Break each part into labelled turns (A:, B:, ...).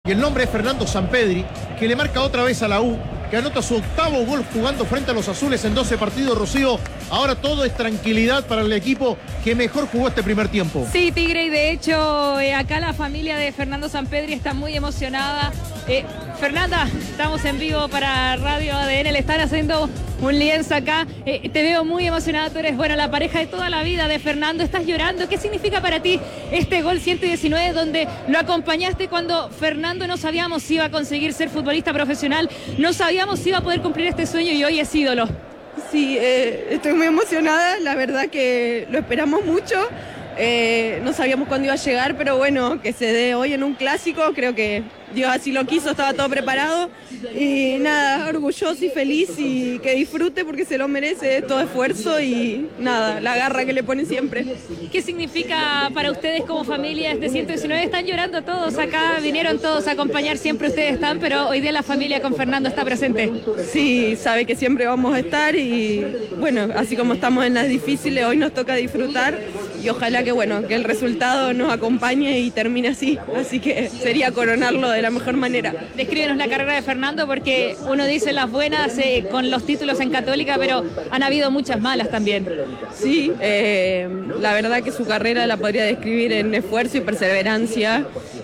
A: Y el nombre es Fernando Sampedri, que le marca otra vez a la U, que anota su 8º gol jugando frente a los azules en 12 partidos, Rocío. Ahora todo es tranquilidad para el equipo que mejor jugó este primer tiempo.
B: Sí, Tigre, y de hecho acá la familia de Fernando Sampedri está muy emocionada. Fernanda, estamos en vivo para Radio ADN, le están haciendo un lienzo acá. Te veo muy emocionada, tú eres, bueno, la pareja de toda la vida de Fernando, estás llorando. ¿Qué significa para ti este gol 119 donde lo acompañaste cuando Fernando no sabíamos si iba a conseguir ser futbolista profesional, no sabíamos si iba a poder cumplir este sueño y hoy es ídolo?
C: Sí, estoy muy emocionada, la verdad que lo esperamos mucho. No sabíamos cuándo iba a llegar, pero bueno, que se dé hoy en un clásico, creo que Dios así lo quiso, estaba todo preparado y nada, orgulloso y feliz y que disfrute porque se lo merece todo esfuerzo y nada, la garra que le pone siempre.
B: ¿Qué significa para ustedes como familia este 119? Están llorando todos acá, vinieron todos a acompañar, siempre ustedes están, pero hoy día la familia con Fernando está presente.
C: Sí, sabe que siempre vamos a estar y bueno, así como estamos en las difíciles, hoy nos toca disfrutar y ojalá que bueno, que el resultado nos acompañe y termine así que sería coronarlo de la mejor manera.
B: Descríbenos la carrera de Fernando porque uno dice las buenas con los títulos en Católica, pero han habido muchas malas también.
C: Sí, la verdad que su carrera la podría describir en esfuerzo y perseverancia.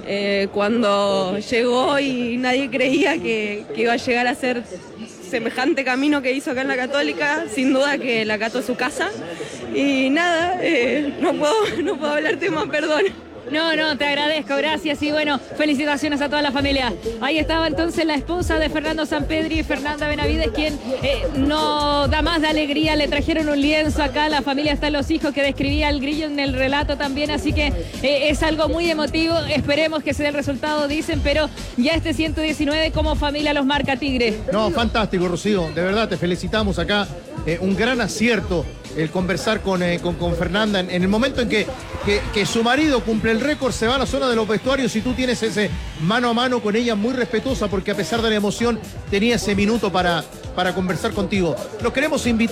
C: Cuando llegó y nadie creía que iba a llegar a ser semejante camino que hizo acá en la Católica, sin duda que la Cato es su casa. Y nada, no puedo hablarte más, perdón.
B: No, te agradezco, gracias y bueno, felicitaciones a toda la familia. Ahí estaba entonces la esposa de Fernando Sampedri, Fernanda Benavides, quien no da más de alegría, le trajeron un lienzo acá, la familia están los hijos que describía el Grillo en el relato también, así que es algo muy emotivo, esperemos que se dé el resultado, dicen, pero ya este 119 como familia los marca Tigre.
A: No, fantástico, Rocío, de verdad te felicitamos acá, un gran acierto el conversar con Fernanda en el momento en que su marido cumple el récord, se va a la zona de los vestuarios y tú tienes ese mano a mano con ella muy respetuosa porque a pesar de la emoción tenía ese minuto para conversar contigo. Los queremos invitar